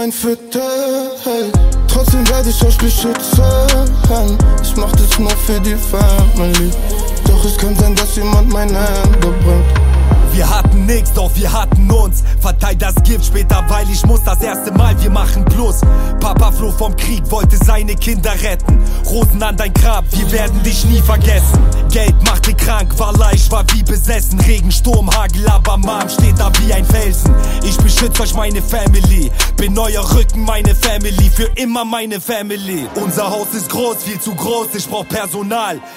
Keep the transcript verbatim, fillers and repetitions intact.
ein Viertel. Trotzdem werde ich euch beschützen. Ich mach das nur für die Family. Doch es kann sein, dass jemand mein Ende bringt. Wir hatten nix, doch wir hatten uns. Verteil das Gift später, weil ich muss das erste Mal, wir machen Plus. Papa floh vom Krieg, wollte seine Kinder retten. Rosen an dein Grab, wir werden dich nie vergessen. Geld machte krank, Wallah, ich war wie besessen. Regen, Sturm, Hagel, aber Mom steht da wie ein Felsen. Ich beschütze euch, meine Family. Bin euer Rücken, meine Family. Für immer meine Family. Unser Haus ist groß, viel zu groß, ich brauch Personal.